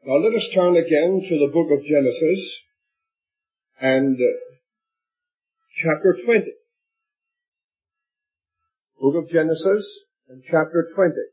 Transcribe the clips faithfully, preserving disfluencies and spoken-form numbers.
Now let us turn again to the book of Genesis and uh, chapter twenty. Book of Genesis and chapter twenty.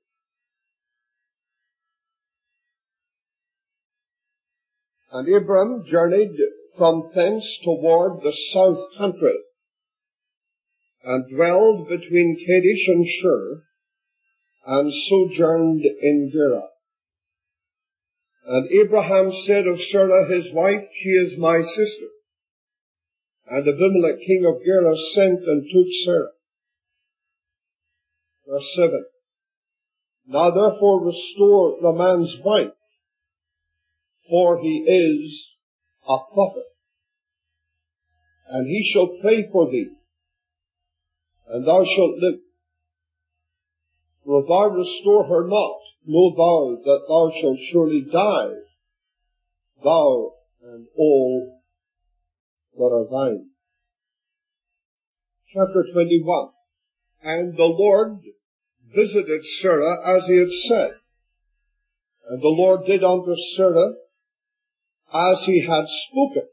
And Abram journeyed from thence toward the south country, and dwelled between Kadesh and Shur, and sojourned in Gerar. And Abraham said of Sarah his wife, She is my sister. And Abimelech king of Gerar sent and took Sarah. Verse seven. Now therefore restore the man's wife, for he is a prophet. And he shall pray for thee, and thou shalt live. For if thou restore her not, know thou that thou shalt surely die, thou and all that are thine. Chapter twenty-one. And the Lord visited Sarah as he had said. And the Lord did unto Sarah as he had spoken.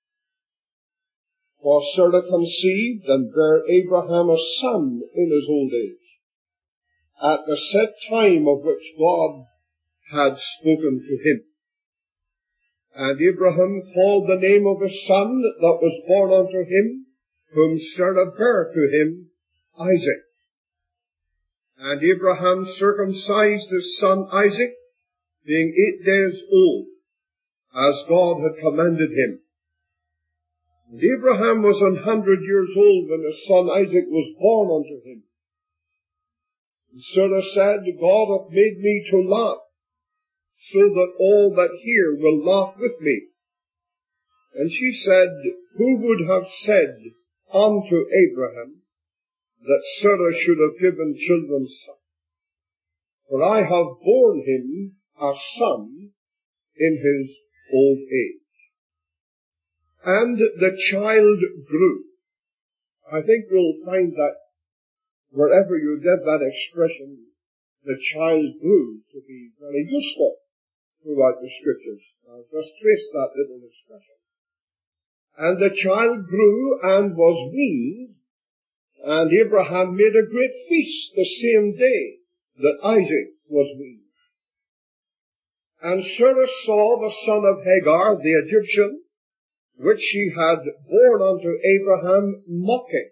For Sarah conceived and bare Abraham a son in his old age, at the set time of which God had spoken to him. And Abraham called the name of his son that was born unto him, whom Sarah bare to him, Isaac. And Abraham circumcised his son Isaac, being eight days old, as God had commanded him. And Abraham was an hundred years old when his son Isaac was born unto him. And Sarah said, God hath made me to laugh, so that all that hear will laugh with me. And she said, Who would have said unto Abraham that Sarah should have given children son? For I have borne him a son in his old age. And the child grew. I think we'll find that wherever you get that expression, the child grew, to be very useful throughout the scriptures. I'll just trace that little expression. And the child grew and was weaned, and Abraham made a great feast the same day that Isaac was weaned. And Sarah saw the son of Hagar, the Egyptian, which she had borne unto Abraham, mocking,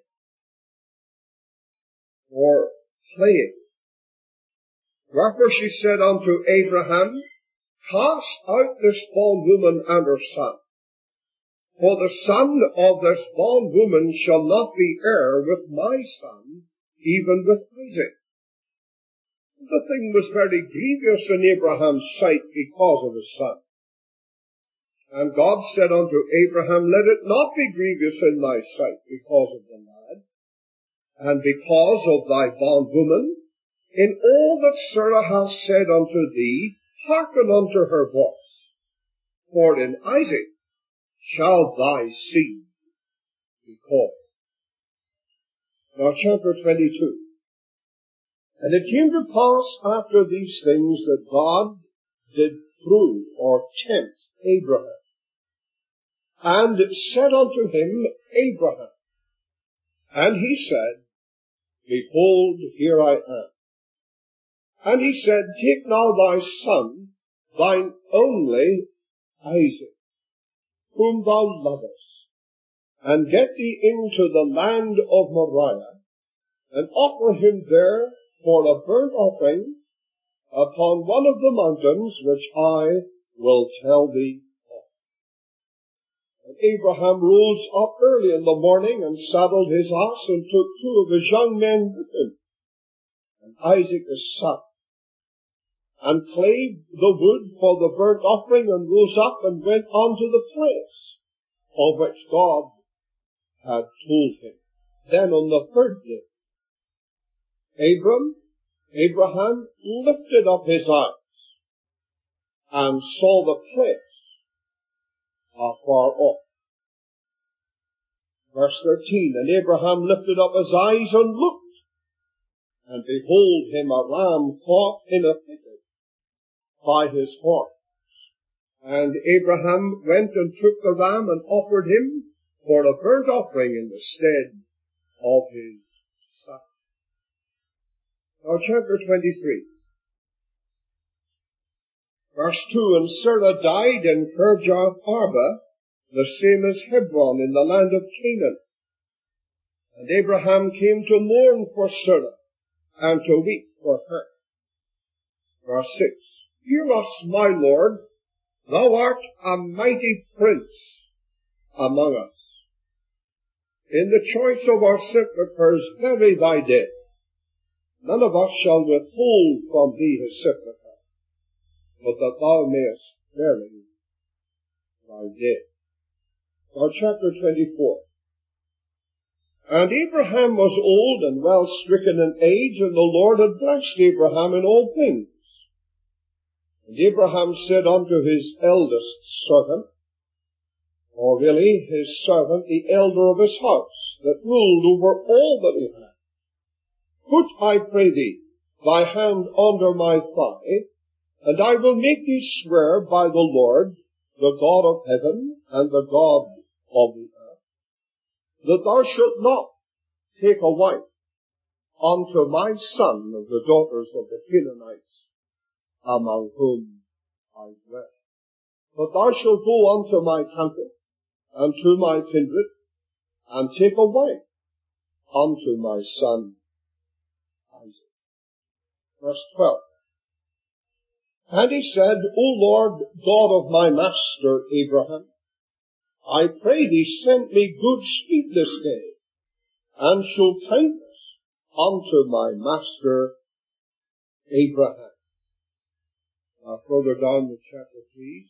or playing. Wherefore she said unto Abraham, Cast out this bondwoman and her son, for the son of this bondwoman shall not be heir with my son, even with Isaac. The thing was very grievous in Abraham's sight because of his son. And God said unto Abraham, Let it not be grievous in thy sight because of the lad, and because of thy bondwoman. In all that Sarah hath said unto thee, hearken unto her voice. For in Isaac shall thy seed be called. Now chapter twenty-two. And it came to pass after these things that God did prove or tempt Abraham, and said unto him, Abraham. And he said, Behold, here I am. And he said, Take now thy son, thine only Isaac, whom thou lovest, and get thee into the land of Moriah, and offer him there for a burnt offering upon one of the mountains which I will tell thee of. And Abraham rose up early in the morning, and saddled his ass, and took two of his young men with him, and Isaac his son, and clave the wood for the burnt offering, and rose up and went unto the place of which God had told him. Then on the third day, Abram, Abraham lifted up his eyes, and saw the place afar off. Verse thirteen, And Abraham lifted up his eyes and looked, and behold him a ram caught in a thicket by his horns. And Abraham went and took the ram and offered him for a burnt offering in the stead of his son. Now chapter twenty-three. Verse two, and Sarah died in Kirjath Arba, the same as Hebron in the land of Canaan. And Abraham came to mourn for Sarah, and to weep for her. Verse six, hear us, my Lord, thou art a mighty prince among us. In the choice of our sepulchres bury thy dead. None of us shall withhold from thee his sepulchre, but that thou mayest bury thy dead. Now chapter twenty-four. And Abraham was old and well stricken in age, and the Lord had blessed Abraham in all things. And Abraham said unto his eldest servant, or really his servant, the elder of his house, that ruled over all that he had, put, I pray thee, thy hand under my thigh, and I will make thee swear by the Lord, the God of heaven and the God of the earth, that thou shalt not take a wife unto my son of the daughters of the Canaanites, among whom I dwell. But thou shalt go unto my country, and to my kindred, and take a wife unto my son Isaac. Verse twelve. And he said, O Lord God of my master Abraham, I pray thee send me good speed this day, and show kindness unto my master Abraham. Now further down the chapter, please,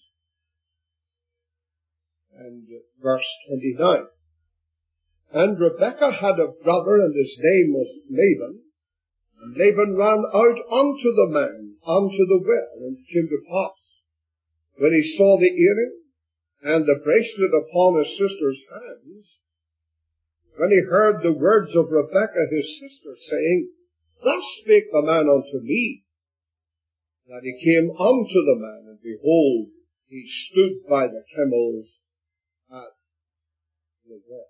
and verse twenty-nine. And Rebekah had a brother, and his name was Laban. And Laban ran out unto the man, unto the well, and it came to pass, when he saw the earring and the bracelet upon his sister's hands, when he heard the words of Rebekah his sister, saying, Thus spake the man unto me, that he came unto the man, and behold, he stood by the camels at the well.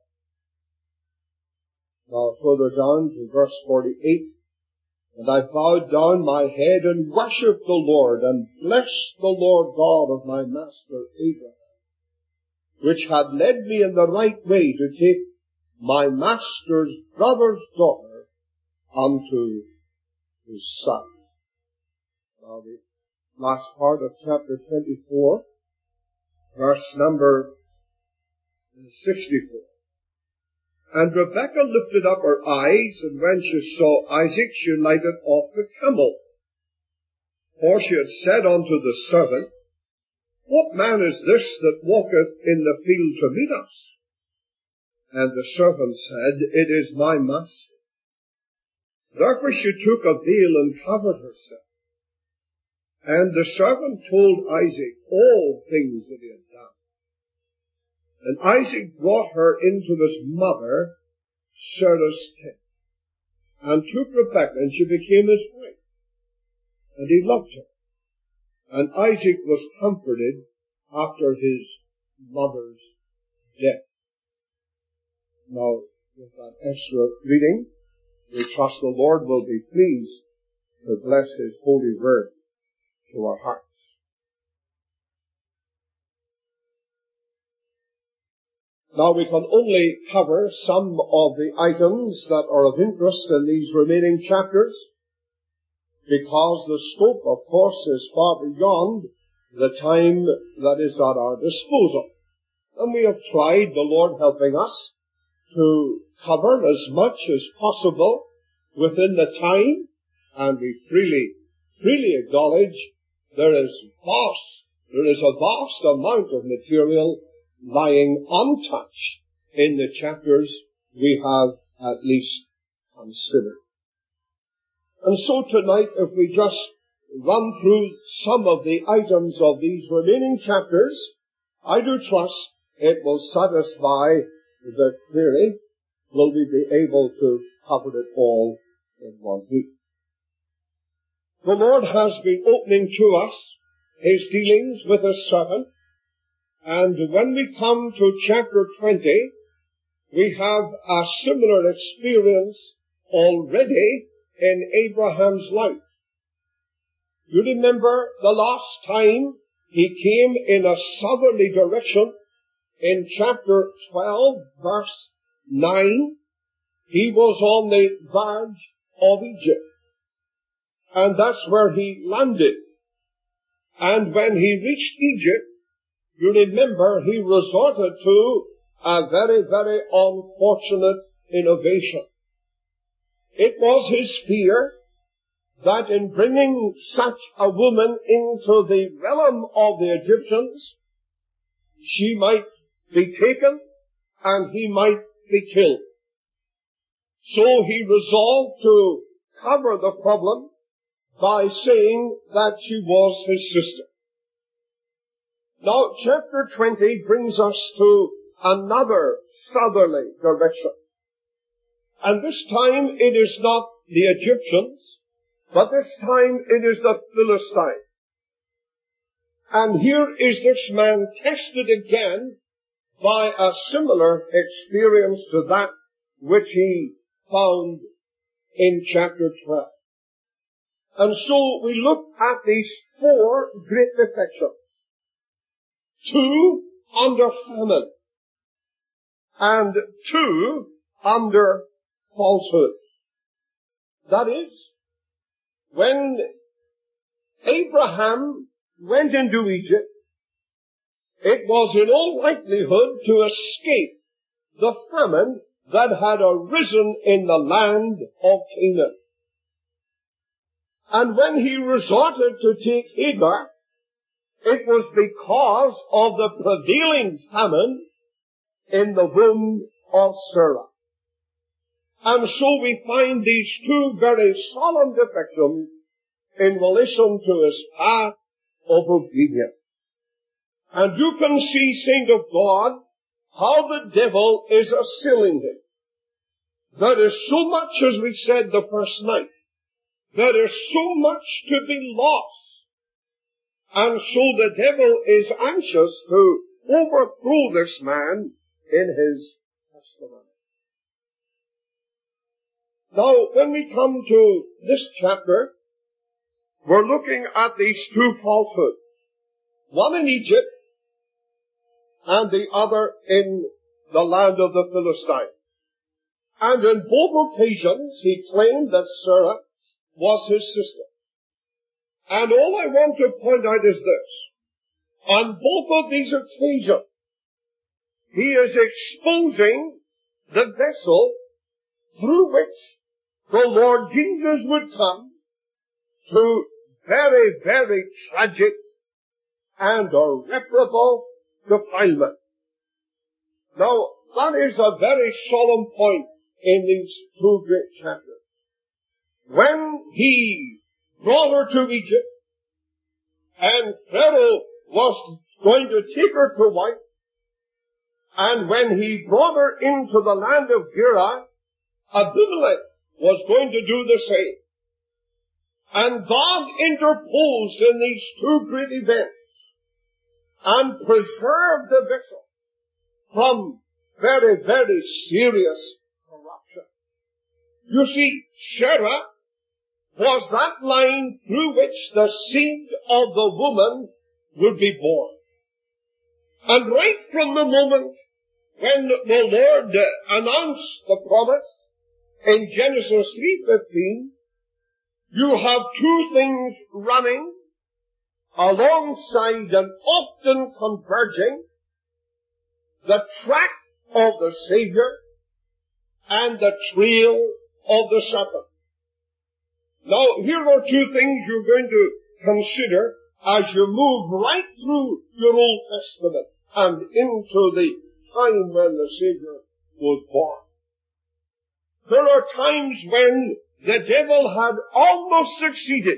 Now further down to verse forty-eight, and I bowed down my head and worshipped the Lord, and blessed the Lord God of my master Abraham, which had led me in the right way to take my master's brother's daughter unto his son. Now the last part of chapter twenty-four, verse number sixty-four. And Rebekah lifted up her eyes, and when she saw Isaac, she lighted off the camel. For she had said unto the servant, What man is this that walketh in the field to meet us? And the servant said, It is my master. Therefore she took a veil and covered herself. And the servant told Isaac all things that he had done. And Isaac brought her into his mother, Sarah's tent, and took Rebekah, and she became his wife. And he loved her. And Isaac was comforted after his mother's death. Now, with that extra reading, we trust the Lord will be pleased to bless his holy word to our hearts. Now we can only cover some of the items that are of interest in these remaining chapters, because the scope, of course, is far beyond the time that is at our disposal. And we have tried, the Lord helping us, to cover as much as possible within the time, and we freely, freely acknowledge there is vast, there is a vast amount of material lying untouched in the chapters we have at least considered. And so tonight, if we just run through some of the items of these remaining chapters, I do trust it will satisfy the query, will we be able to cover it all in one week. The Lord has been opening to us his dealings with his servant. And when we come to chapter twenty, we have a similar experience already in Abraham's life. You remember the last time he came in a southerly direction in chapter twelve, verse nine. He was on the verge of Egypt. And that's where he landed. And when he reached Egypt, you remember he resorted to a very, very unfortunate innovation. It was his fear that in bringing such a woman into the realm of the Egyptians, she might be taken and he might be killed. So he resolved to cover the problem by saying that she was his sister. Now, chapter twenty brings us to another southerly direction. And this time it is not the Egyptians, but this time it is the Philistines. And here is this man tested again by a similar experience to that which he found in chapter twelve. And so we look at these four great defections. Two under famine, and two under falsehood. That is, when Abraham went into Egypt, it was in all likelihood to escape the famine that had arisen in the land of Canaan. And when he resorted to take Hagar, it was because of the prevailing famine in the womb of Sarah. And so we find these two very solemn defections in relation to his path of obedience. And you can see, saint of God, how the devil is assailing him. There is so much, as we said the first night, there is so much to be lost. And so the devil is anxious to overthrow this man in his testimony. Now, when we come to this chapter, we're looking at these two falsehoods. One in Egypt, and the other in the land of the Philistines. And in both occasions, he claimed that Sarah was his sister. And all I want to point out is this. On both of these occasions, he is exposing the vessel through which the Lord Jesus would come to very, very tragic and irreparable defilement. Now, that is a very solemn point in these two great chapters. When he brought her to Egypt, and Pharaoh was going to take her to wife, and when he brought her into the land of Gerar, Abimelech was going to do the same. And God interposed in these two great events and preserved the vessel from very, very serious corruption. You see, Sarah was that line through which the seed of the woman would be born. And right from the moment when the Lord announced the promise in Genesis three fifteen, you have two things running alongside and often converging: the track of the Savior and the trail of the serpent. Now, here are two things you're going to consider as you move right through your Old Testament and into the time when the Savior was born. There are times when the devil had almost succeeded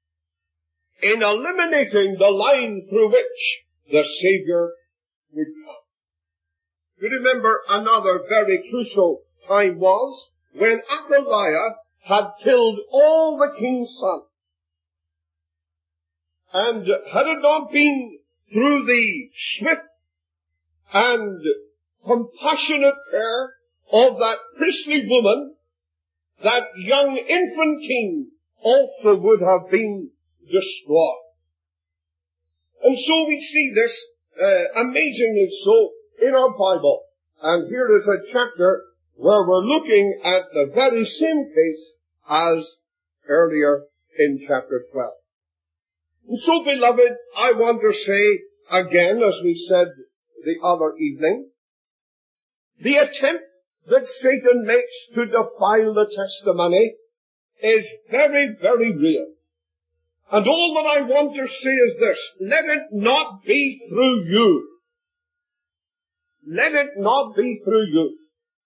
in eliminating the line through which the Savior would come. You remember another very crucial time was when Athaliah had killed all the king's sons. And had it not been through the swift and compassionate care of that priestly woman, that young infant king also would have been destroyed. And so we see this uh, amazingly so in our Bible. And here is a chapter where we're looking at the very same case as earlier in chapter twelve. And so, beloved, I want to say again, as we said the other evening, the attempt that Satan makes to defile the testimony is very, very real. And all that I want to say is this: let it not be through you. Let it not be through you.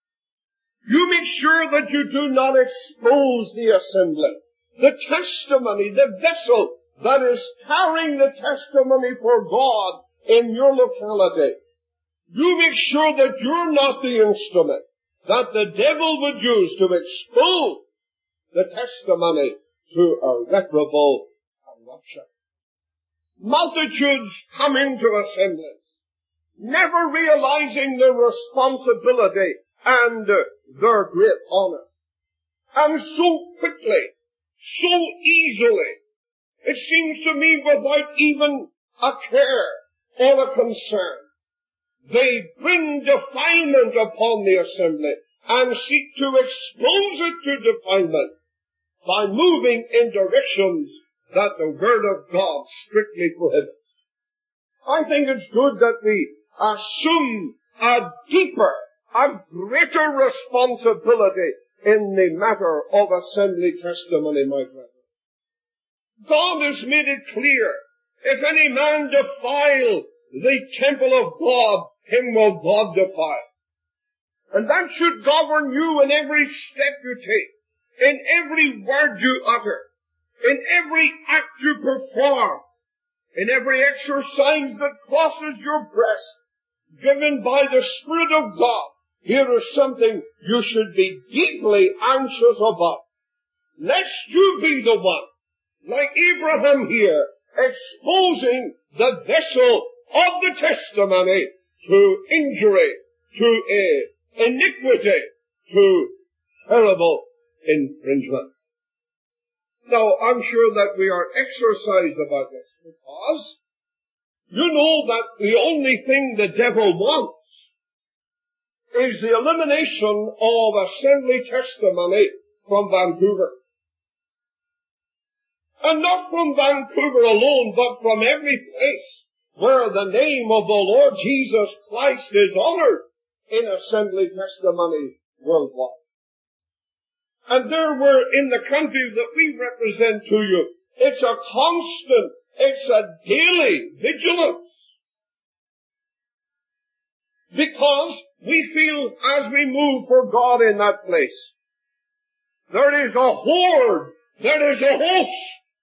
You make sure that you do not expose the assembly, the testimony, the vessel that is carrying the testimony for God in your locality. You make sure that you're not the instrument that the devil would use to expose the testimony to irreparable corruption. Multitudes come into assemblies, never realizing their responsibility and their great honor. And so quickly, so easily, it seems to me without even a care or a concern, they bring defilement upon the assembly and seek to expose it to defilement by moving in directions that the Word of God strictly prohibits. I think it's good that we assume a deeper, a greater responsibility in the matter of assembly testimony, my brethren. God has made it clear, if any man defile the temple of God, him will God defile. And that should govern you in every step you take, in every word you utter, in every act you perform, in every exercise that crosses your breast, given by the Spirit of God. Here is something you should be deeply anxious about. Lest you be the one, like Abraham here, exposing the vessel of the testimony to injury, to uh, iniquity, to terrible infringement. Now, I'm sure that we are exercised about this, because you know that the only thing the devil wants is the elimination of assembly testimony from Vancouver. And not from Vancouver alone, but from every place where the name of the Lord Jesus Christ is honored in assembly testimony worldwide. And there we're in the country that we represent to you. It's a constant, it's a daily vigilance. Because we feel as we move for God in that place, there is a horde, there is a host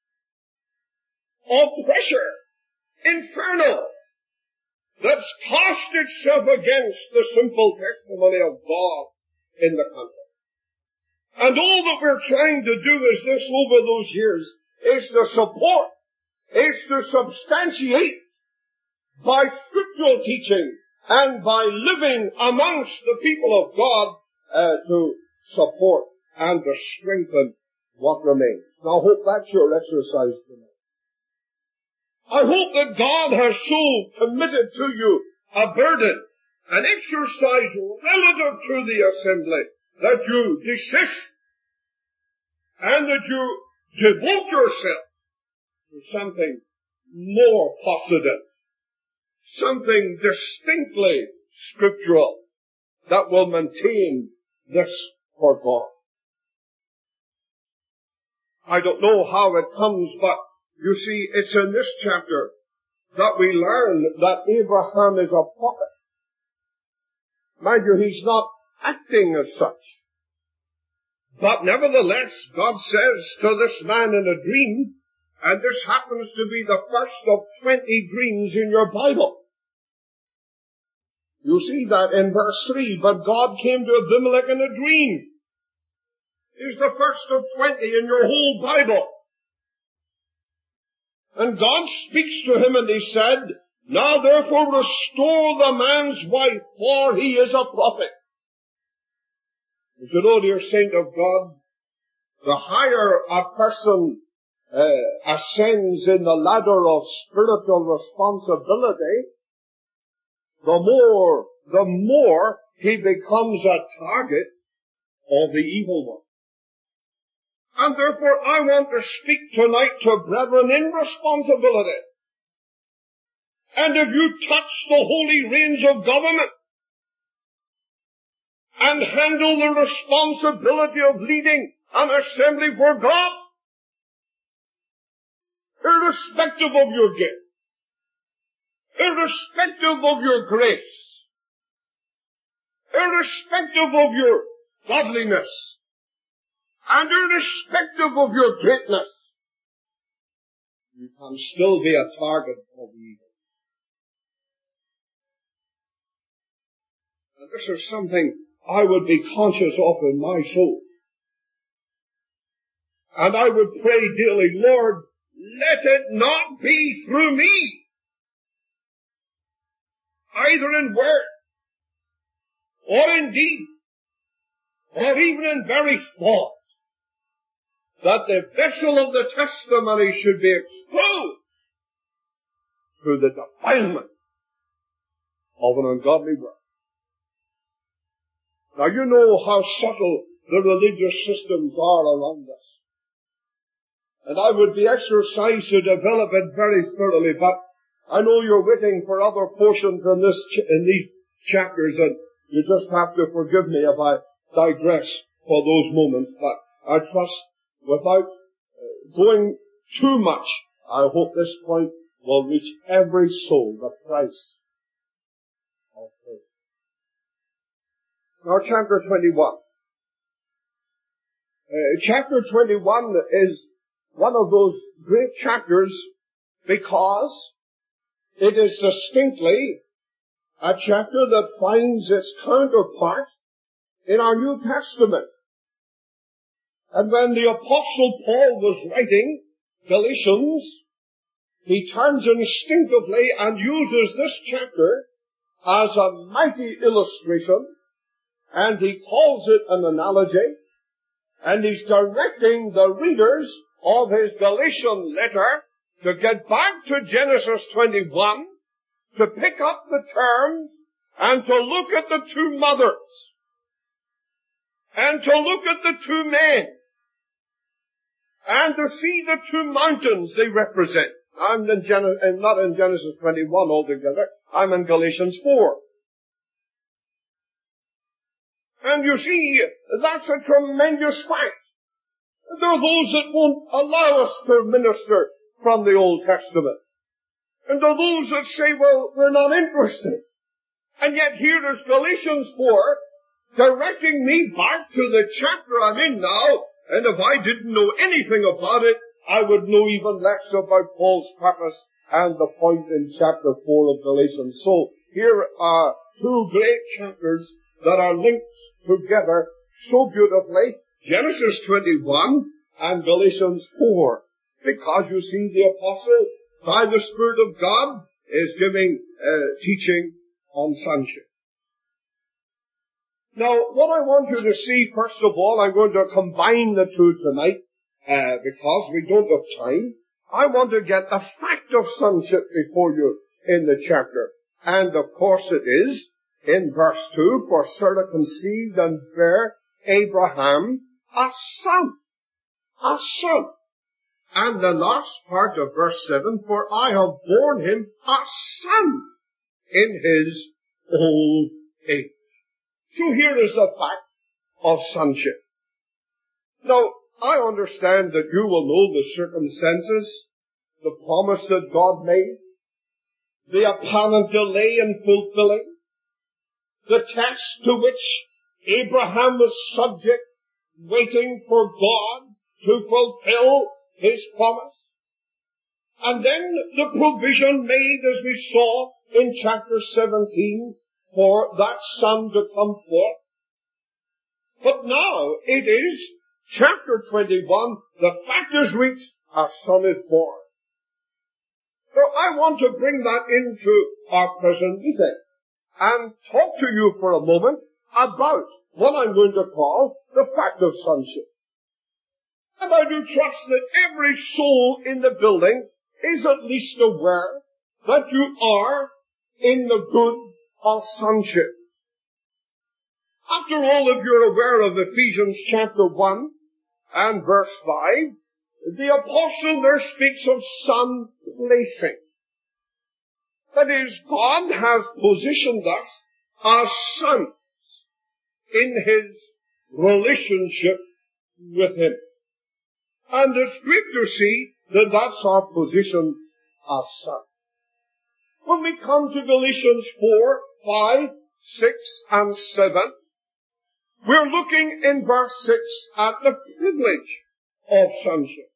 of pressure, infernal, that's cast itself against the simple testimony of God in the country. And all that we're trying to do is this over those years, is to support, is to substantiate by scriptural teaching and by living amongst the people of God uh, to support and to strengthen what remains. Now I hope that's your exercise tonight. I hope that God has so committed to you a burden, an exercise relative to the assembly, that you desist and that you devote yourself to something more positive, something distinctly scriptural that will maintain this for God. I don't know how it comes, but you see, it's in this chapter that we learn that Abraham is a prophet. Mind you, he's not acting as such. But nevertheless, God says to this man in a dream, and this happens to be the first of twenty dreams in your Bible. You see that in verse three, but God came to Abimelech in a dream. It's the first of twenty in your whole Bible. And God speaks to him and he said, now therefore restore the man's wife, for he is a prophet. You know, dear saint of God, the higher a person uh, ascends in the ladder of spiritual responsibility, the more, the more he becomes a target of the evil one. And therefore I want to speak tonight to brethren in responsibility. And if you touch the holy reins of government and handle the responsibility of leading an assembly for God, irrespective of your gift, irrespective of your grace, irrespective of your godliness, and irrespective of your greatness, you can still be a target of evil. And this is something I would be conscious of in my soul. And I would pray daily, Lord, let it not be through me, either in word, or in deed, or even in very thought, that the vessel of the testimony should be exposed through the defilement of an ungodly word. Now you know how subtle the religious systems are around us. And I would be exercised to develop it very thoroughly, but I know you're waiting for other portions in this, in these chapters, and you just have to forgive me if I digress for those moments, but I trust without going too much, I hope this point will reach every soul, the price of faith. Now chapter twenty-one. Uh, chapter twenty-one is one of those great chapters because it is distinctly a chapter that finds its counterpart in our New Testament. And when the Apostle Paul was writing Galatians, he turns instinctively and uses this chapter as a mighty illustration, and he calls it an analogy, and he's directing the readers of his Galatian letter to get back to Genesis twenty-one, to pick up the terms, and to look at the two mothers, and to look at the two men, and to see the two mountains they represent. I'm in Gen- not in Genesis twenty-one altogether. I'm in Galatians four. And you see, that's a tremendous fact. There are those that won't allow us to minister from the Old Testament. And there are those that say, well, we're not interested. And yet here is Galatians four directing me back to the chapter I'm in now, and if I didn't know anything about it, I would know even less about Paul's purpose and the point in chapter four of Galatians. So here are two great chapters that are linked together so beautifully, Genesis twenty-one and Galatians four, because you see the apostle, by the Spirit of God, is giving uh, teaching on sonship. Now, what I want you to see, first of all, I'm going to combine the two tonight, uh, because we don't have time. I want to get the fact of sonship before you in the chapter. And of course it is, in verse two, for Sarah conceived and bare Abraham a son. A son. And the last part of verse seven, for I have borne him a son in his old age. So here is the fact of sonship. Now, I understand that you will know the circumstances, the promise that God made, the apparent delay in fulfilling, the test to which Abraham was subject, waiting for God to fulfill his promise. And then the provision made, as we saw in chapter seventeen, for that son to come forth. But now it is chapter twenty-one, the fact is reached, a son is born. So I want to bring that into our present meeting and talk to you for a moment about what I'm going to call the fact of sonship. And I do trust that every soul in the building is at least aware that you are in the good of sonship. After all, if you're aware of Ephesians chapter one and verse five, the apostle there speaks of son placing. That is, God has positioned us as sons in His relationship with Him. And it's great to see that that's our position as sons. When we come to Galatians four, five, six, and seven, we're looking in verse six at the privilege of sonship.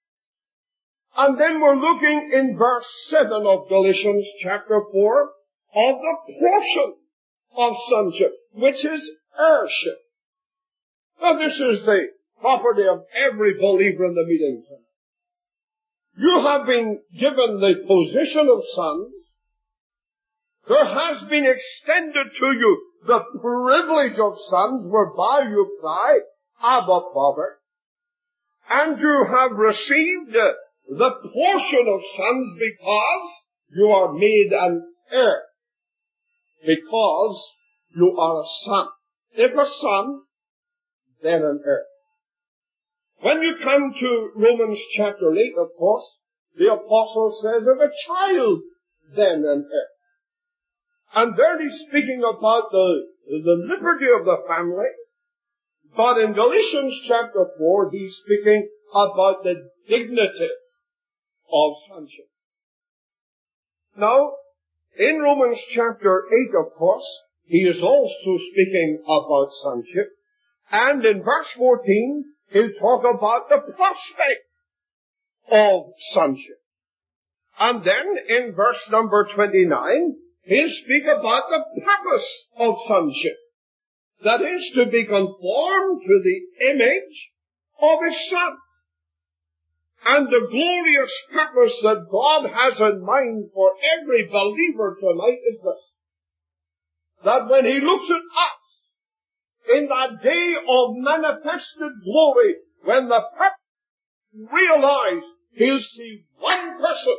And then we're looking in verse seven of Galatians chapter four of the portion of sonship, which is heirship. Now this is the property of every believer in the meeting tonight. You have been given the position of sons. There has been extended to you the privilege of sons whereby you cry, Abba, Father. And you have received the portion of sons because you are made an heir. Because you are a son. If a son, then an heir. When you come to Romans chapter eight, of course, the apostle says of a child, then an heir. And there he's speaking about the, the liberty of the family. But in Galatians chapter four, he's speaking about the dignity of sonship. Now, in Romans chapter eight, of course, he is also speaking about sonship. And in verse fourteen, he'll talk about the prospect of sonship. And then in verse number twenty-nine, he'll speak about the purpose of sonship. That is to be conformed to the image of His Son. And the glorious purpose that God has in mind for every believer tonight is this. That when He looks at us in that day of manifested glory, when the purpose realize, He'll see one person,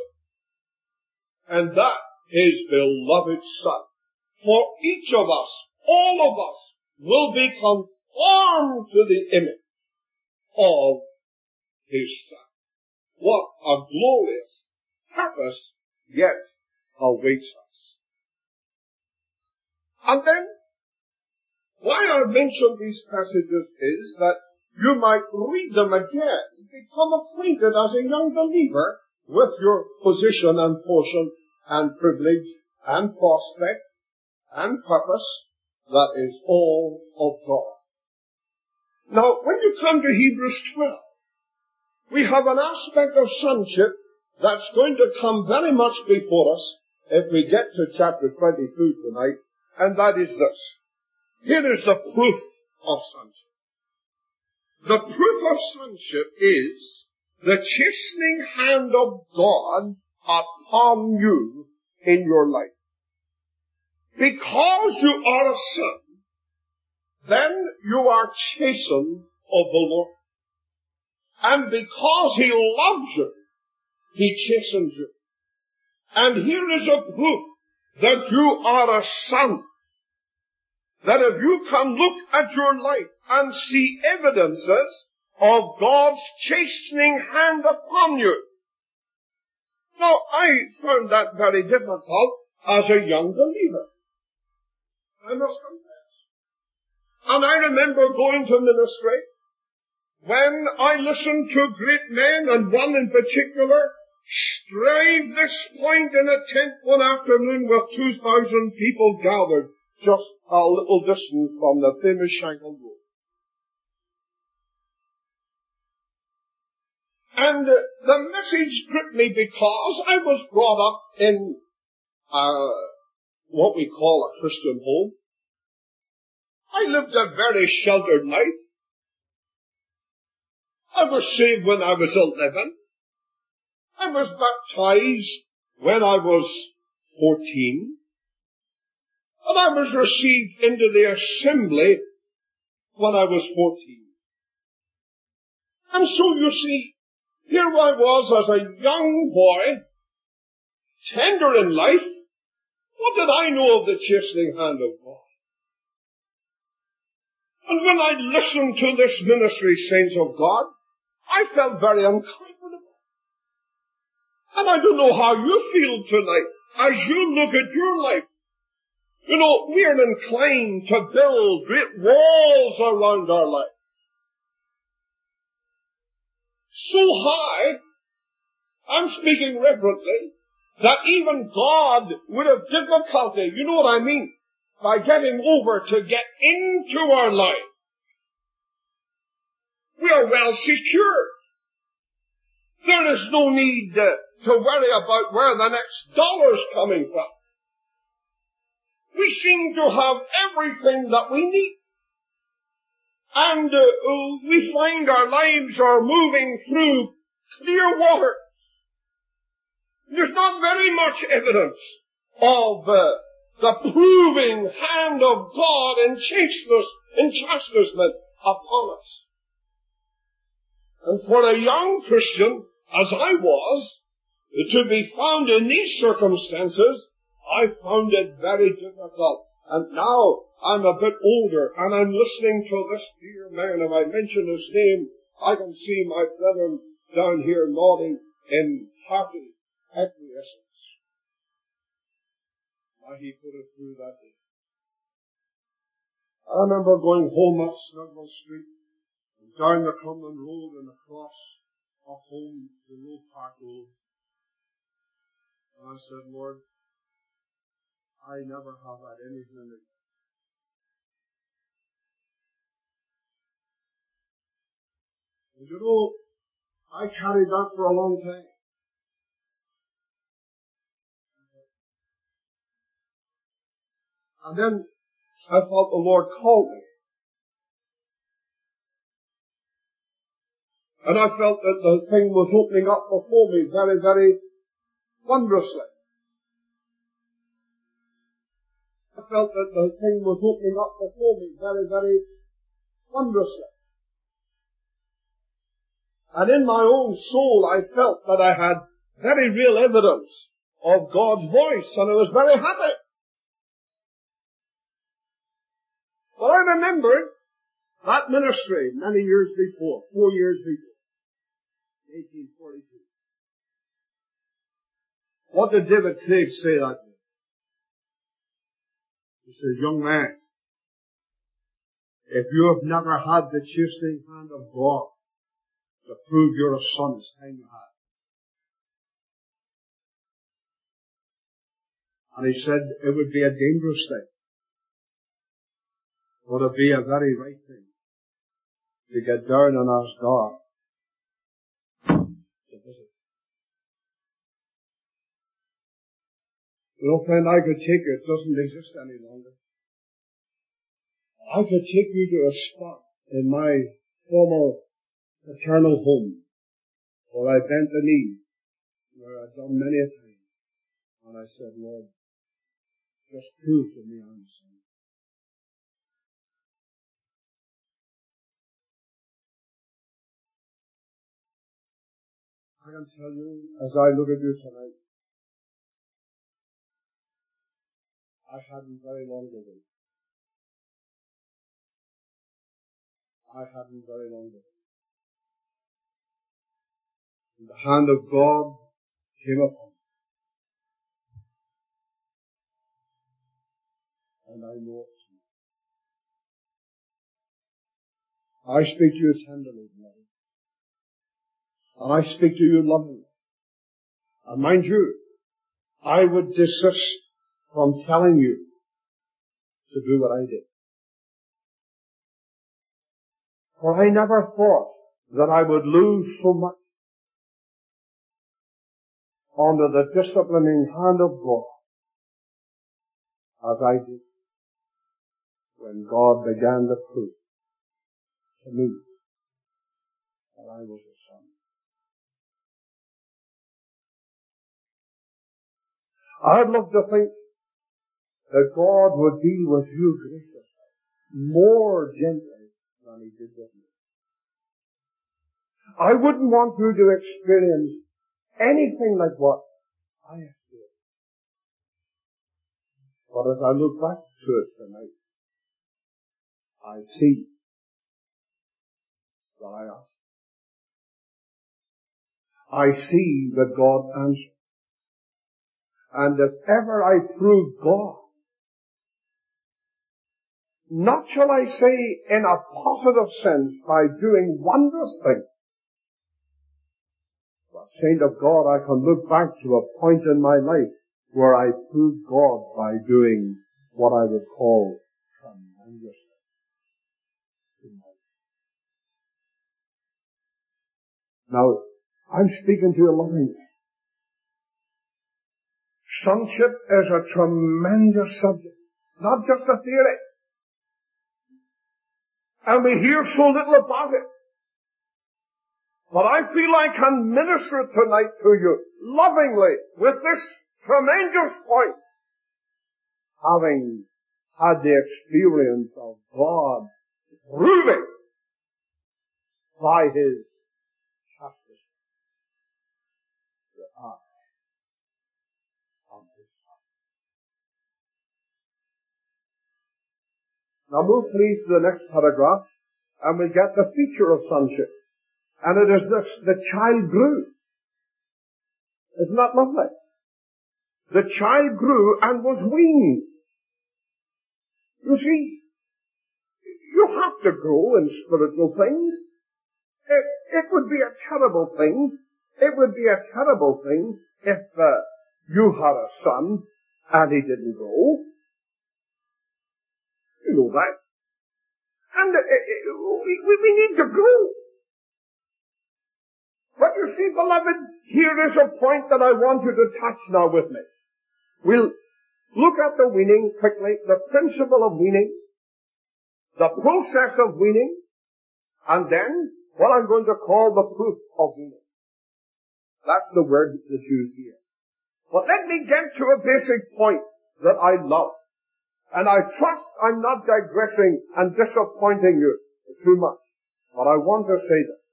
and that His beloved Son. For each of us, all of us, will be conformed to the image of His Son. What a glorious purpose yet awaits us. And then, why I mention these passages is that you might read them again, become acquainted as a young believer with your position and portion and privilege and prospect and purpose that is all of God. Now, when you come to Hebrews twelve, we have an aspect of sonship that's going to come very much before us if we get to chapter twenty-two tonight, and that is this. Here is the proof of sonship. The proof of sonship is the chastening hand of God upon you in your life. Because you are a son, then you are chastened of the Lord. And because He loves you, He chastens you. And here is a proof that you are a son. That if you can look at your life and see evidences of God's chastening hand upon you. Now, I found that very difficult as a young believer. I must confess. And I remember going to ministry when I listened to great men, and one in particular strave this point in a tent one afternoon with two thousand people gathered just a little distance from the famous Shankill Road. And uh, the message gripped me because I was brought up in uh, what we call a Christian home. I lived a very sheltered life. I was saved when I was eleven. I was baptized when I was fourteen, and I was received into the assembly when I was fourteen. And so you see, here I was as a young boy, tender in life. What did I know of the chastening hand of God? And when I listened to this ministry, saints of God, I felt very uncomfortable. And I don't know how you feel tonight as you look at your life. You know, we are inclined to build great walls around our life. So high, I'm speaking reverently, that even God would have difficulty, you know what I mean, by getting over to get into our life. We are well secured. There is no need uh, to worry about where the next dollar's coming from. We seem to have everything that we need. And uh, we find our lives are moving through clear water. There's not very much evidence of uh, the proving hand of God in chastisement, in chastisement upon us. And for a young Christian, as I was, to be found in these circumstances, I found it very difficult. And now I'm a bit older, and I'm listening to this dear man. If I mention his name, I can see my brethren down here nodding in hearty acquiescence. Why he put it through that day. I remember going home up Snugwell Street, and down the Crumlin Road and across up home the Road Park Road. And I said, Lord, I never have had anything in it. And you know, I carried that for a long time. And then I felt the Lord called me. And I felt that the thing was opening up before me very, very wondrously. I felt that the thing was opening up before me very, very wondrously. And in my own soul I felt that I had very real evidence of God's voice, and I was very happy. Well, I remembered that ministry many years before, four years before, eighteen forty-two. What did David Craig say that day? He says, young man, if you have never had the chastening hand of God to prove you're a son, it's time you had. And he said it would be a dangerous thing, but it would be a very right thing to get down and ask God to visit. You know, friend, I could take you, it doesn't exist any longer. I could take you to a spot in my former paternal home where I bent the knee, where I'd done many a time, and I said, Lord, just prove to me I'm the son. I can tell you, as I look at you tonight, I hadn't very long to wait. I hadn't very long to wait. And the hand of God came upon me. And I know it's me. I speak to you tenderly, beloved. And I speak to you lovingly. And mind you, I would desist from telling you to do what I did. For I never thought that I would lose so much under the disciplining hand of God as I did when God began to prove to me that I was a son. I'd love to think that God would deal with you graciously, more gently than He did with me. I wouldn't want you to experience anything like what I experienced. But as I look back to it tonight, I see that I asked. I see that God answered. And if ever I prove God, not shall I say in a positive sense by doing wondrous things, but saint of God, I can look back to a point in my life where I proved God by doing what I would call tremendous things. Now, I'm speaking to you lovingly. Sonship is a tremendous subject, not just a theory. And we hear so little about it. But I feel I can minister tonight to you lovingly with this tremendous point, having had the experience of God proving by His justice that I am His Son. Now move please to the next paragraph, and we get the feature of sonship. And it is this: the child grew. Isn't that lovely? The child grew and was weaned. You see, you have to grow in spiritual things. It, it would be a terrible thing. It would be a terrible thing if uh, you had a son and he didn't grow. You know that. And uh, we, we need to grow. But you see, beloved, here is a point that I want you to touch now with me. We'll look at the weaning quickly, the principle of weaning, the process of weaning, and then what I'm going to call the proof of weaning. That's the word that's used here. But let me get to a basic point that I love. And I trust I'm not digressing and disappointing you too much. But I want to say that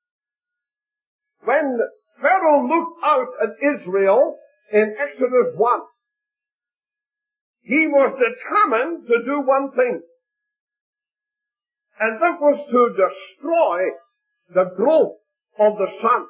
when Pharaoh looked out at Israel in Exodus one, he was determined to do one thing. And that was to destroy the growth of the son.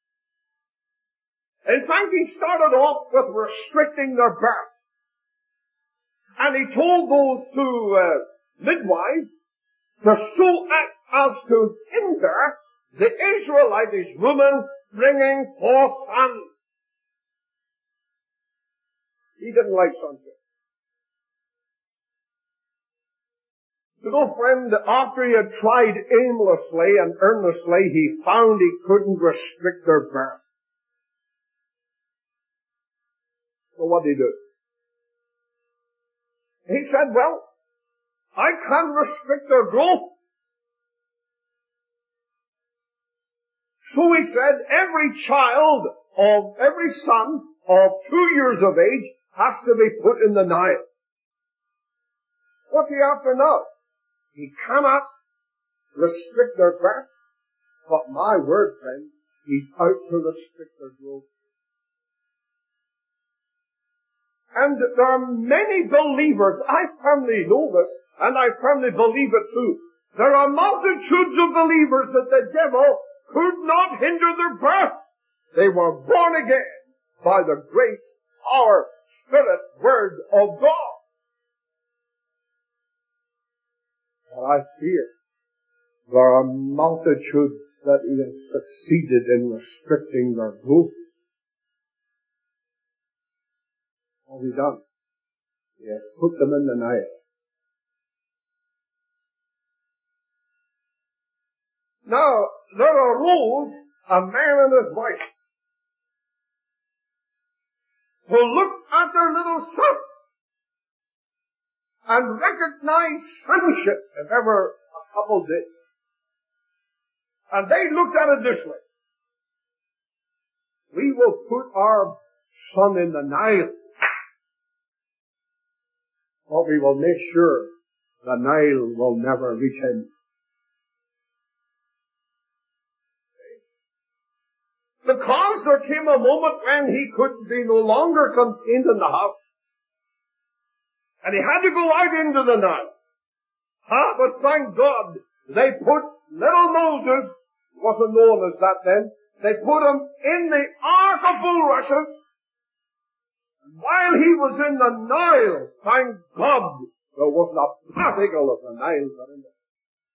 In fact, he started off with restricting their birth. And he told those two uh, midwives to so act as to hinder the Israelitish woman bringing forth sons. He didn't like sonship. You know, friend, after he had tried aimlessly and earnestly, he found he couldn't restrict their birth. So what did he do? He said, well, I can't restrict their growth. So he said, every child of, every son of two years of age has to be put in the Nile. What's he after now? He cannot restrict their birth, but my word, friend, he's out to restrict their growth. And there are many believers, I firmly know this, and I firmly believe it too. There are multitudes of believers that the devil could not hinder their birth. They were born again by the grace, power, Spirit, Word of God. But I fear there are multitudes that he has succeeded in restricting their growth. What has he done? He has put them in the Nile. Now, there arose a man and his wife who looked at their little son and recognized sonship, if ever a couple did. And they looked at it this way: we will put our son in the Nile. but we will make sure the Nile will never reach him. Because there came a moment when he could be no longer contained in the house. And he had to go out into the Nile. Ah, but thank God, they put little Moses, wasn't known as that then, they put him in the Ark of Bulrushes. And while he was in the Nile, thank God, there wasn't a particle of the Nile got in there.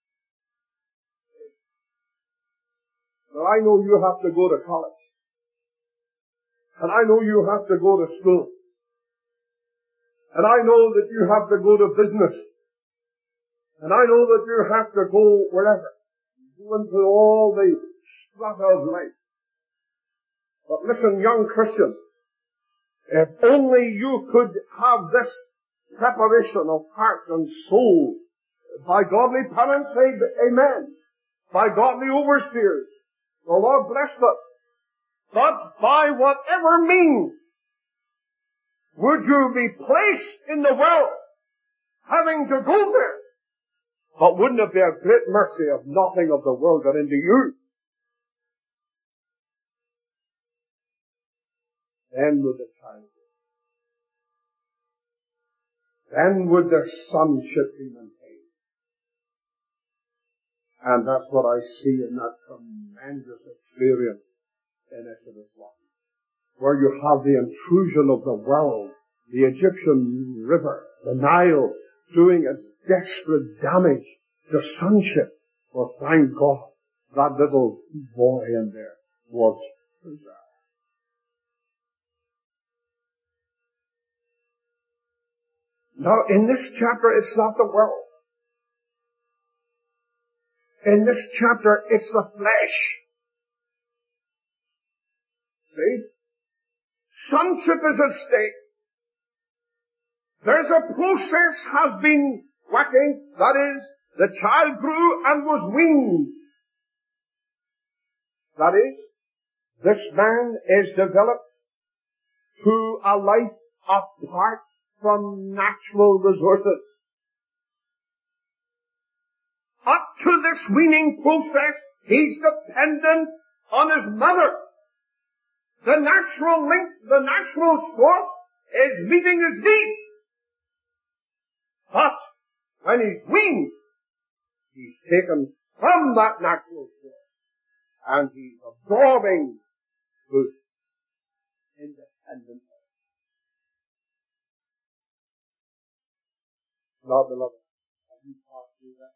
Now I know you have to go to college. And I know you have to go to school. And I know that you have to go to business. And I know that you have to go wherever. Go into all the strata of life. But listen, young Christian, if only you could have this preparation of heart and soul by godly parents, say amen, by godly overseers, the Lord bless them. But by whatever means would you be placed in the world, having to go there? But wouldn't it be a great mercy if nothing of the world got into you? Then would the child be. Then would their sonship be maintained. And that's what I see in that tremendous experience in Exodus one. Where you have the intrusion of the world, the Egyptian river, the Nile, doing its desperate damage to sonship. Well, thank God, that little boy in there was preserved. Now, in this chapter, it's not the world. In this chapter, it's the flesh. See? Sonship is at stake. There's a process has been working. That is, the child grew and was weaned. That is, this man is developed to a life apart from natural resources. Up to this weaning process, he's dependent on his mother. The natural link, the natural source is meeting his need. But when he's weaned, he's taken from that natural source and he's absorbing food independently. Now, beloved, have you passed through that?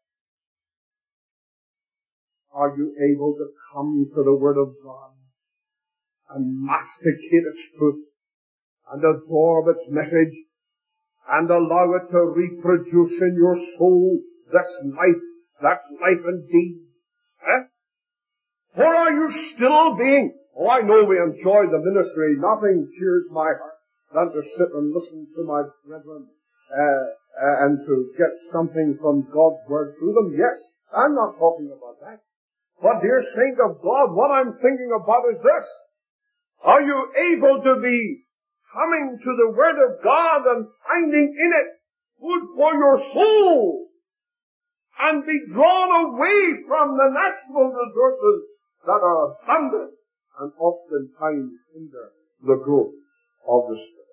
Are you able to come to the Word of God and masticate its truth and absorb its message and allow it to reproduce in your soul this life, that's life indeed? Eh? Or are you still being, oh, I know we enjoy the ministry, nothing cheers my heart than to sit and listen to my brethren uh, uh, and to get something from God's Word through them? Yes, I'm not talking about that. But dear saint of God, what I'm thinking about is this. Are you able to be coming to the Word of God and finding in it food for your soul and be drawn away from the natural resources that are abundant and oftentimes hinder the growth of the Spirit?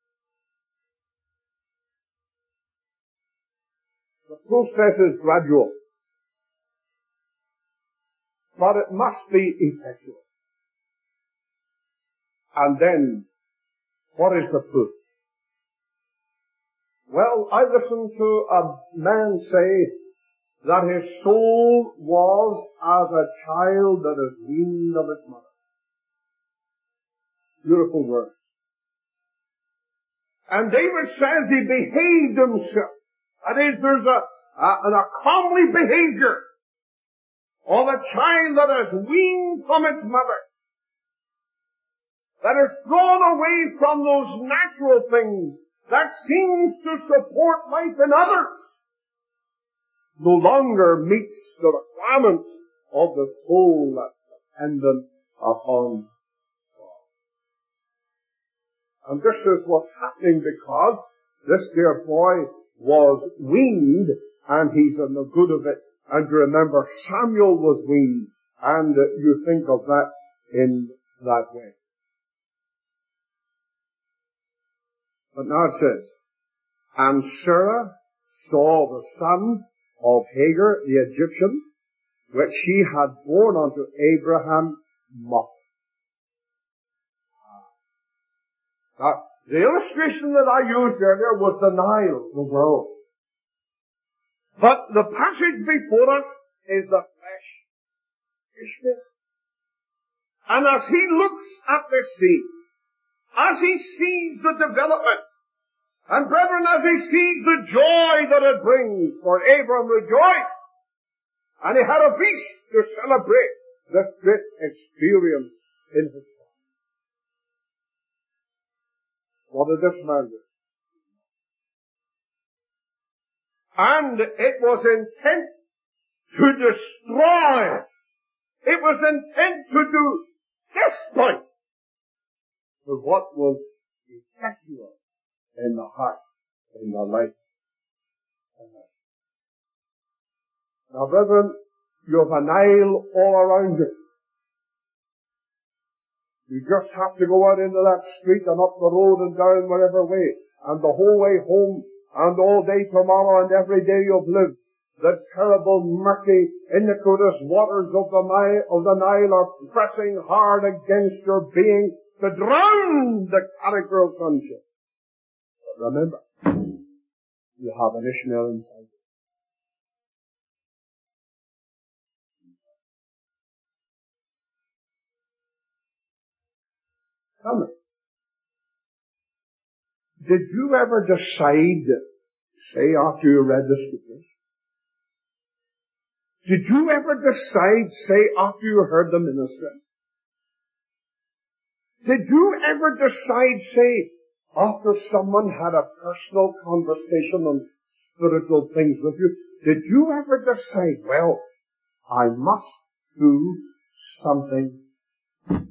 The process is gradual, but it must be effectual. And then, what is the proof? Well, I listened to a man say that his soul was as a child that is weaned of its mother. Beautiful words. And David says he behaved himself. That is, there's a, a, a comely behavior of a child that is weaned from its mother, that is thrown away from those natural things that seems to support life in others, no longer meets the requirements of the soul that's dependent upon God. And this is what's happening because This dear boy was weaned, and he's in the good of it. And you remember, Samuel was weaned, and uh, you think of that in that way. But now it says, and Sarah saw the son of Hagar the Egyptian, which she had borne unto Abraham mocked. Now, the illustration that I used earlier was the Nile, the world. But the passage before us is the flesh, Ishmael. And as he looks at this scene, as he sees the development, and brethren, as he sees the joy that it brings, for Abram rejoiced, and he had a feast to celebrate this great experience in his life. What did this man do? And it was intent to destroy. It was intent to do despite to what was effectual in the heart, in the life. Now, brethren, you have a Nile all around you. You just have to go out into that street and up the road and down whatever way, and the whole way home, and all day tomorrow, and every day you've lived. The terrible, murky, iniquitous waters of the Nile, of the Nile are pressing hard against your being to drown the character of sonship. But remember, you have an Ishmael inside you. Tell me, did you ever decide, say after you read the scriptures, did you ever decide, say after you heard the minister, did you ever decide, say, after someone had a personal conversation on spiritual things with you, did you ever decide, well, I must do something different?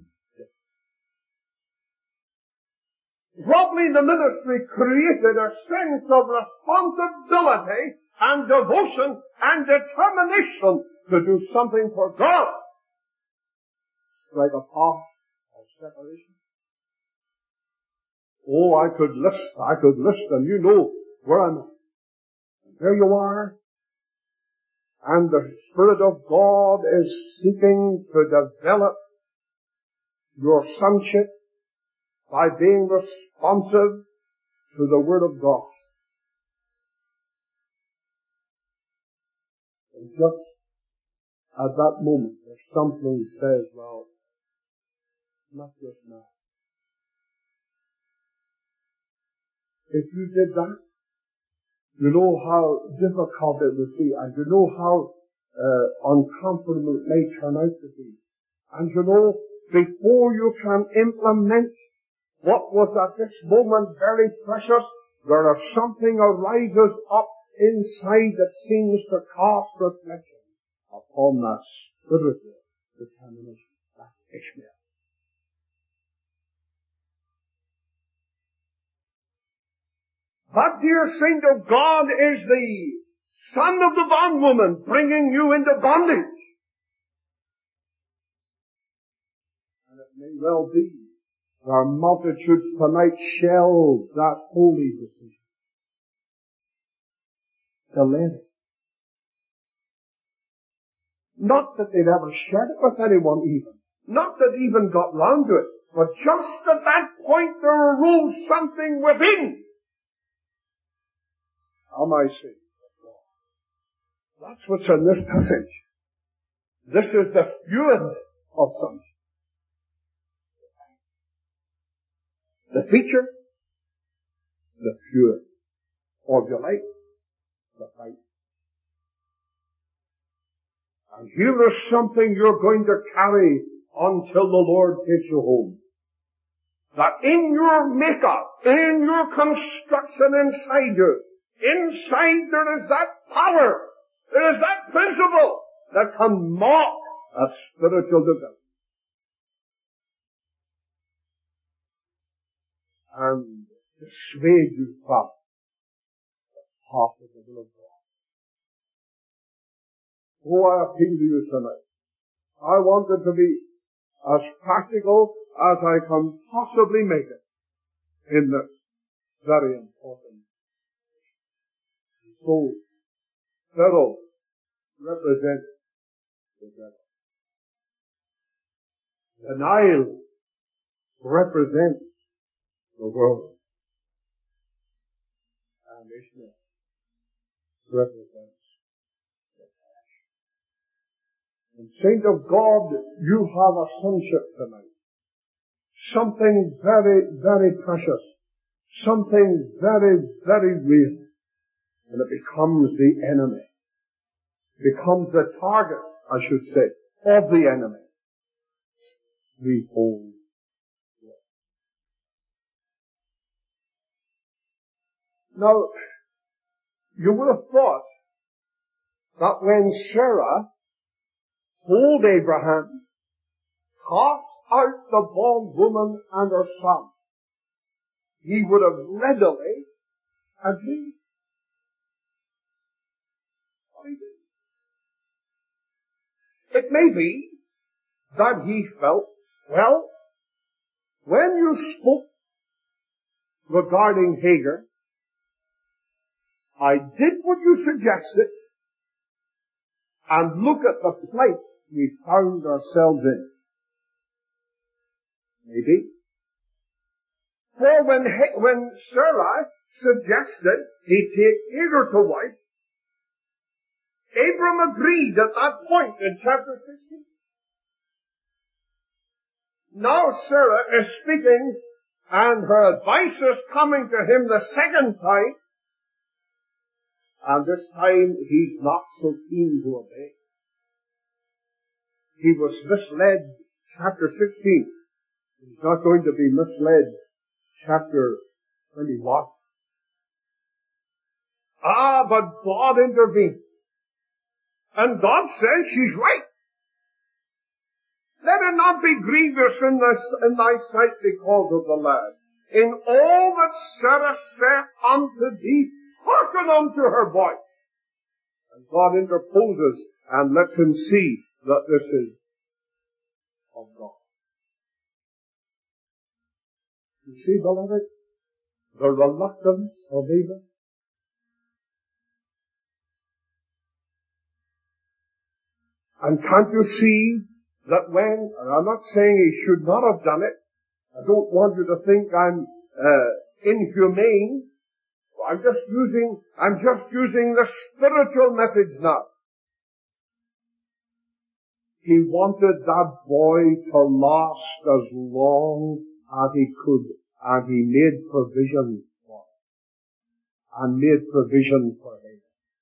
Probably the ministry created a sense of responsibility and devotion and determination to do something for God. Like a path of separation. Oh, I could list, I could list them. You know where I'm at. There you are. And the Spirit of God is seeking to develop your sonship by being responsive to the Word of God. And just at that moment, there's something says, well, not just now. If you did that, you know how difficult it would be, and you know how uh, uncomfortable it may turn out to be. And you know, before you can implement what was at this moment very precious, there is something arises up inside that seems to cast reflection upon that spiritual determination. That's Ishmael. That, dear saint of God, is the son of the bondwoman bringing you into bondage. And it may well be there are multitudes tonight shelve that holy decision. Delay it. Not that they'd ever shared it with anyone even. Not that even got round to it. But just at that point there arose something within. Am I saying? That's what's in this passage. This is the fluid of sonship. The feature, the fluid. Or if you like, the fight. And here is something you're going to carry until the Lord takes you home. That in your makeup, in your construction inside you, inside there is that power, there is that principle that can mock a spiritual development. And dissuade you from half of the will of God. Oh, I appeal to you tonight. I want it to be as practical as I can possibly make it in this very important. So, devil represents the devil. The Nile represents the world. And Ishmael represents the flesh. And saint of God, you have a sonship tonight. Something very, very precious. Something very, very real. And it becomes the enemy. Becomes the target, I should say, of the enemy. Threefold. Now, you would have thought that when Sarah told Abraham, cast out the bondwoman and her son, he would have readily agreed. But he didn't. It may be that he felt, well, when you spoke regarding Hagar, I did what you suggested, and look at the plight we found ourselves in. Maybe. For when, when Sarah suggested he take Hagar to wife, Abram agreed at that point in chapter sixteen. Now Sarah is speaking, and her advice is coming to him the second time, and this time he's not so keen to obey. He was misled, chapter sixteen. He's not going to be misled, chapter twenty-one. Ah, but God intervened. And God says she's right. Let it not be grievous in, this, in thy sight because of the lad. In all that Sarah saith unto thee, hearken unto her voice. And God interposes and lets him see that this is of God. You see, beloved, the reluctance of Abram. And can't you see that when, and I'm not saying he should not have done it, I don't want you to think I'm uh, inhumane. I'm just using, I'm just using the spiritual message now. He wanted that boy to last as long as he could, and he made provision for it, and made provision for him.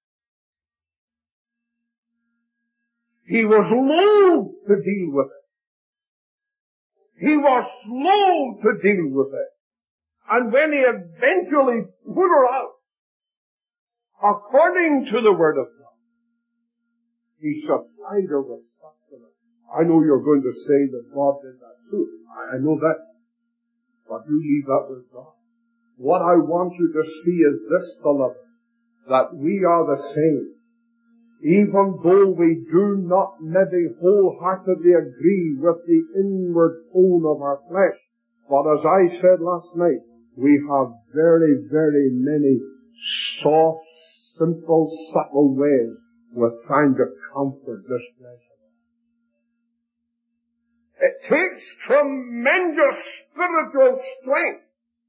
He was slow to deal with it. He was slow to deal with it. And when he eventually put her out, according to the Word of God, he supplied her with sustenance. I know you're going to say that God did that too. I know that. But you leave that with God. What I want you to see is this, beloved, that we are the same. Even though we do not maybe wholeheartedly agree with the inward tone of our flesh. But as I said last night, we have very, very many soft, simple, subtle ways we're trying to comfort this flesh. It takes tremendous spiritual strength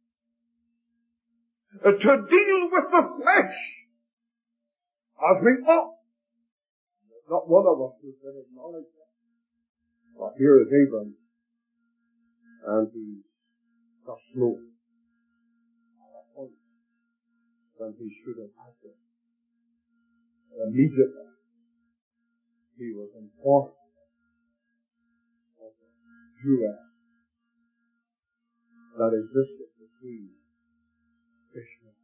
to deal with the flesh as we ought. Not one of us who can acknowledge that. But here is Abram, and he got slow at a point when he should have acted. Immediately, he was informed of the duel that existed between Ishmael.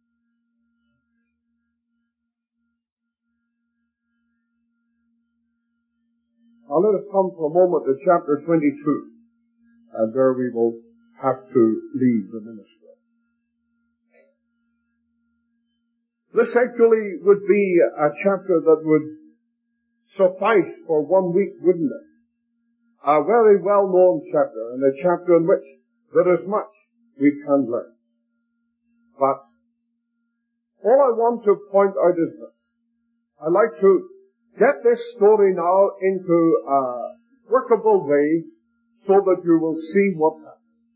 Now let us come for a moment to chapter twenty-two, and there we will have to leave the ministry. This actually would be a chapter that would suffice for one week, wouldn't it? A very well-known chapter, and a chapter in which there is much we can learn. But all I want to point out is this. I'd like to get this story now into a workable way so that you will see what happened.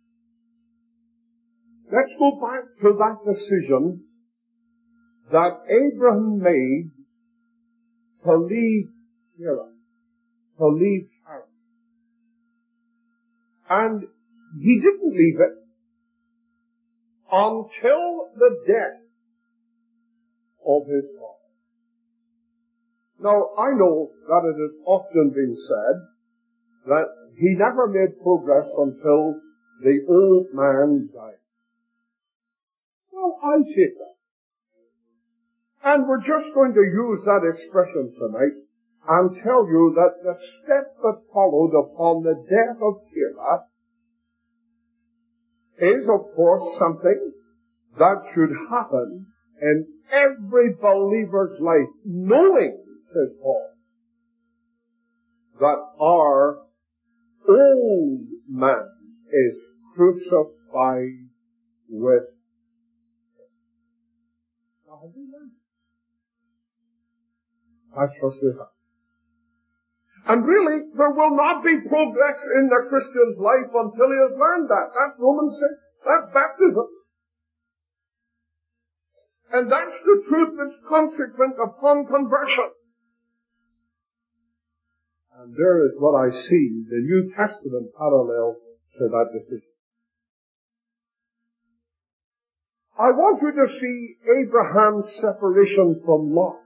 Let's go back to that decision that Abraham made to leave Terah, to leave Haran. And he didn't leave it until the death of his father. Now, I know that it has often been said that he never made progress until the old man died. Well, I take that. And we're just going to use that expression tonight and tell you that the step that followed upon the death of Terah is, of course, something that should happen in every believer's life, knowing, says Paul, that our old man is crucified with him. Now, have we learned? I trust we have. And really, there will not be progress in the Christian's life until he has learned that. That's Romans six. That's baptism. And that's the truth that's consequent upon conversion. And there is what I see, the New Testament parallel to that decision. I want you to see Abraham's separation from Lot.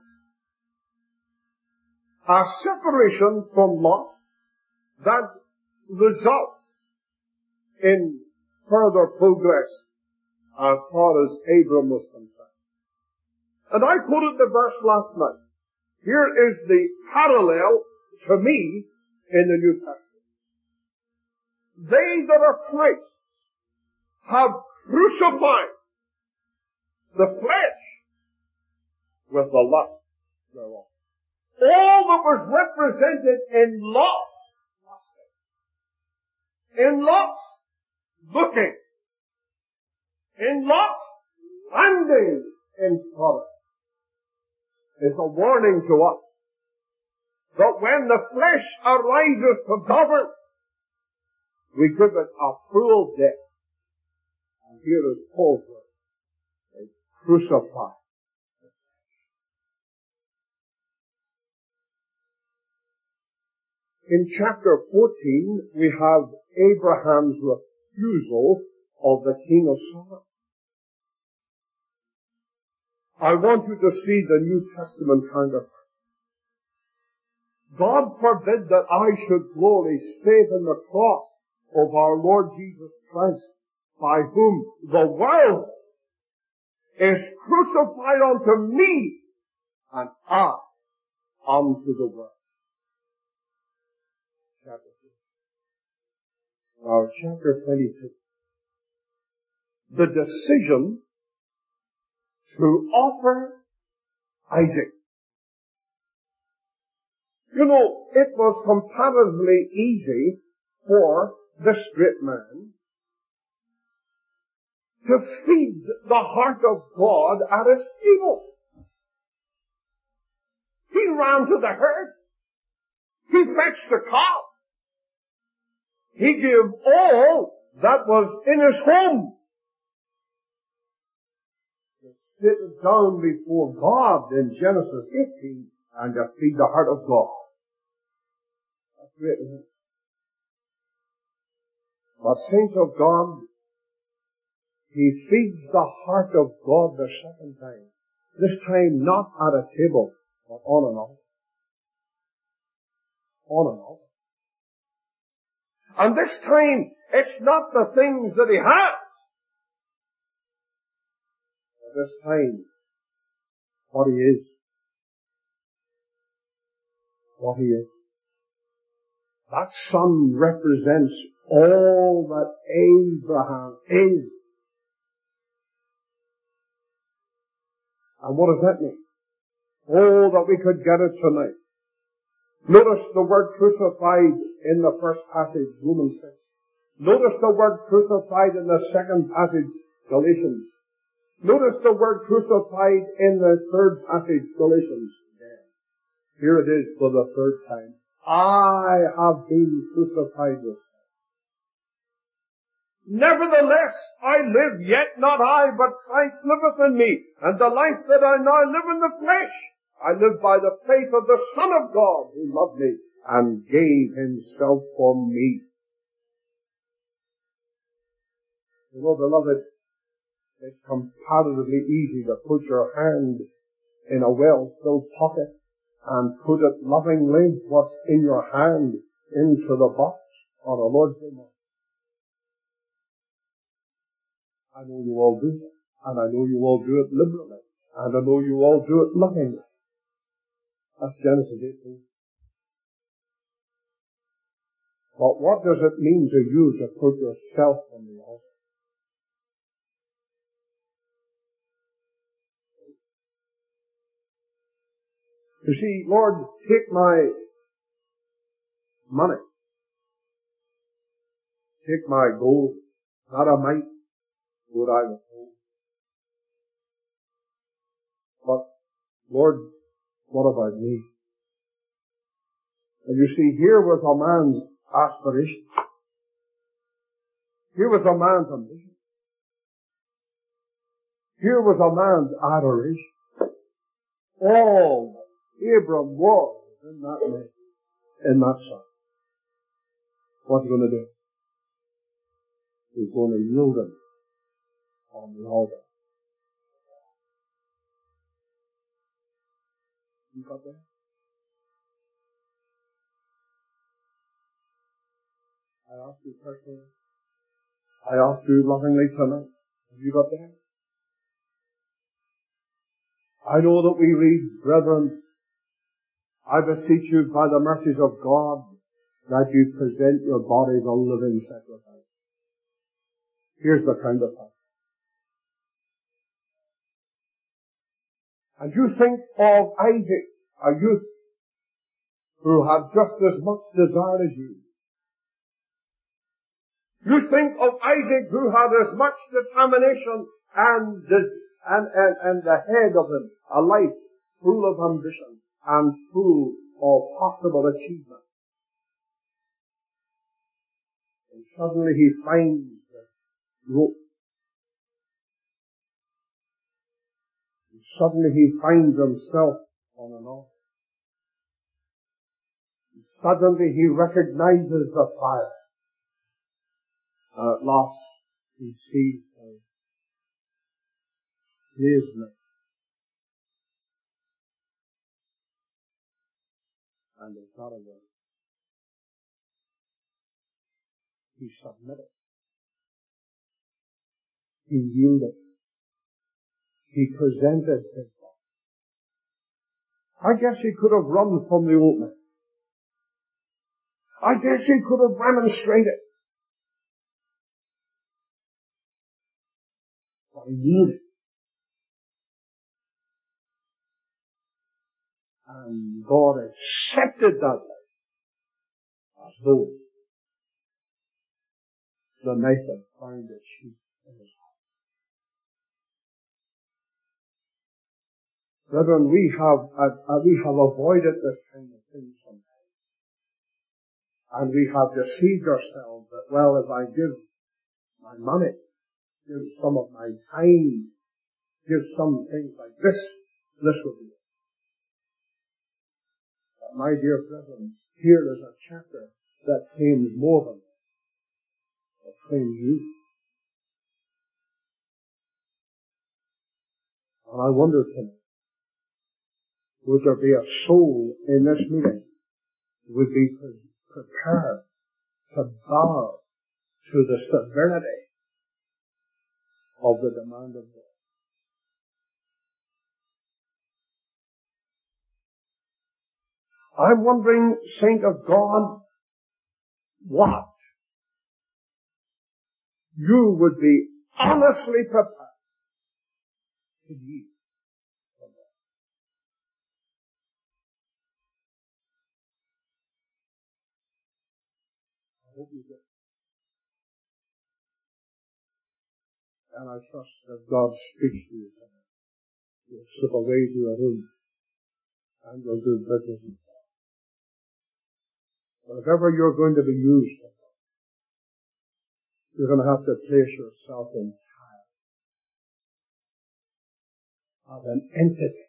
A separation from Lot that results in further progress as far as Abram was concerned. And I quoted the verse last night. Here is the parallel to me in the New Testament. They that are Christ have crucified the flesh with the lust thereof. All that was represented in Lot's lusting, in Lot's looking, in Lot's landing in Sodom, is a warning to us that when the flesh arises to govern, we give it a cruel death. And here is Paul's word. They crucify. In chapter fourteen, we have Abraham's refusal of the king of Sodom. I want you to see the New Testament counterpart. God forbid that I should glory save in the cross of our Lord Jesus Christ, by whom the world is crucified unto me, and I unto the world. Chapter two. Now, chapter twenty-two. The decision to offer Isaac. You know, it was comparatively easy for this great man to feed the heart of God at his table. He ran to the herd. He fetched the cow. He gave all that was in his home. To sit down before God in Genesis eighteen and to feed the heart of God. That's great, isn't it? But saints of God, he feeds the heart of God the second time. This time not at a table, but on an altar. On an altar. And this time, it's not the things that he has. But this time, what he is. What he is. That son represents all that Abraham is. And what does that mean? Oh, that we could get it tonight. Notice the word crucified in the first passage, Romans six. Notice the word crucified in the second passage, Galatians. Notice the word crucified in the third passage, Galatians. Here it is for the third time. I have been crucified with him. Nevertheless, I live, yet not I, but Christ liveth in me. And the life that I now live in the flesh, I live by the faith of the Son of God, who loved me and gave himself for me. You know, beloved, it's comparatively easy to put your hand in a well-filled pocket and put it lovingly, what's in your hand, into the box on a Lord's Day morning. I know you all do it, and I know you all do it liberally, and I know you all do it lovingly. That's Genesis eighteen. But what does it mean to you to put yourself on the altar? You see, Lord, take my money. Take my gold. Not a mite would I withhold. But, Lord, what about me? And you see, here was a man's aspiration. Here was a man's ambition. Here was a man's adoration. All Abram was in that man, in that son. What's he going to do? He's going to yield him on the altar. You got that? I ask you personally. I ask you lovingly tonight. Have you got that? I know that we read, brethren, I beseech you by the mercies of God that you present your bodies a living sacrifice. Here's the kind of thing. And you think of Isaac, a youth who had just as much desire as you. You think of Isaac who had as much determination and, and, and, and ahead of him a life full of ambition and full of possible achievement. And suddenly he finds the rope. And suddenly he finds himself on an altar. And suddenly he recognizes the fire. And at last he sees his name. And there's not a word. He submitted. He yielded. He presented his body. I guess he could have run from the old man. I guess he could have remonstrated. But he yielded. And God accepted that life as though the knife had found its sheath in his heart. Brethren, we have, uh, we have avoided this kind of thing sometimes. And we have deceived ourselves that, well, if I give my money, give some of my time, give some things like this, this will be it. But my dear brethren, here is a chapter that claims more than that. It claims you. And I wonder tonight, would there be a soul in this meeting who would be prepared to bow to the severity of the demand of God? I'm wondering, saint of God, what you would be honestly prepared to yield And I trust that God speaks to you tonight. You'll slip away to a room and you'll do business with God. But if ever you're going to be used, you're going to have to place yourself in time as an entity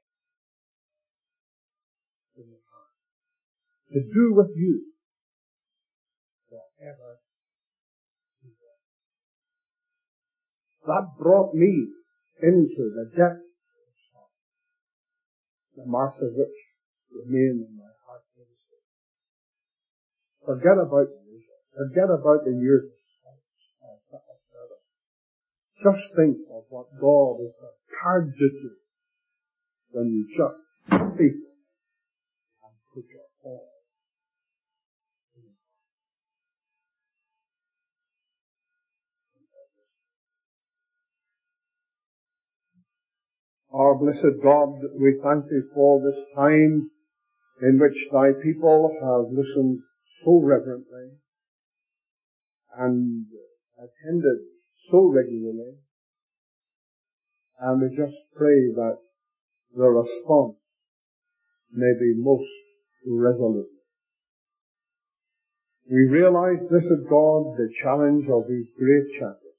in the time to do with you whatever you want. That brought me into the depths of sorrow, the marks of which remain in my heart. Forget about the years. Forget about the years of service. Just think of what God is prepared to do when you just speak and put your all in His hand. Our blessed God, we thank Thee for this time in which Thy people have listened so reverently and attended so regularly, and we just pray that the response may be most resolute. We realize, blessed God, the challenge of these great chapters.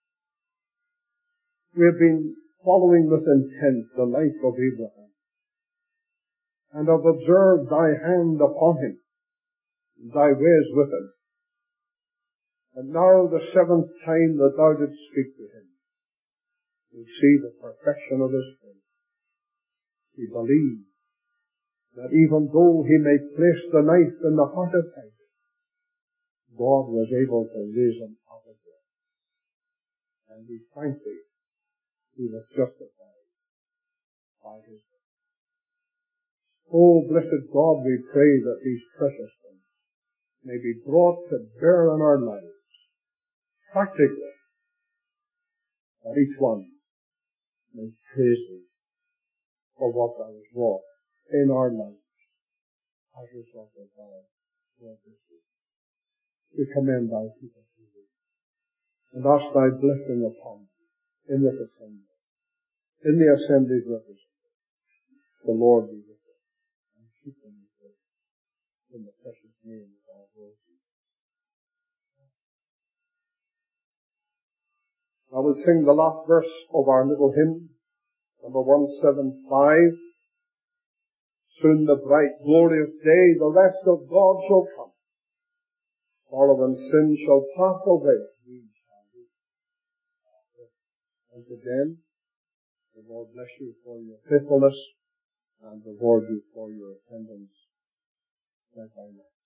We have been following with intent the life of Abraham, and have observed Thy hand upon him, Thy ways with him. And now the seventh time that Thou didst speak to him, we see the perfection of his faith. We believe that even though he may place the knife in the heart of Isaac, God was able to raise him out of death. And we thank Thee, he was justified by his faith. Oh, blessed God, we pray that these precious things may be brought to bear in our lives, practically, that each one may praise Thee for what Thou hast wrought in our lives as a result of Thy word this week. We commend Thy people to Thee and ask Thy blessing upon them in this assembly, in the assembly's representative. The Lord be with them and keep them in faith in the precious name of our Lord Jesus. I will sing the last verse of our little hymn, number one seventy-five. Soon the bright, glorious day, the rest of God shall come. Sorrow and sin shall pass away. We shall be. Once again, the Lord bless you for your faithfulness and reward you for your attendance. Thank you.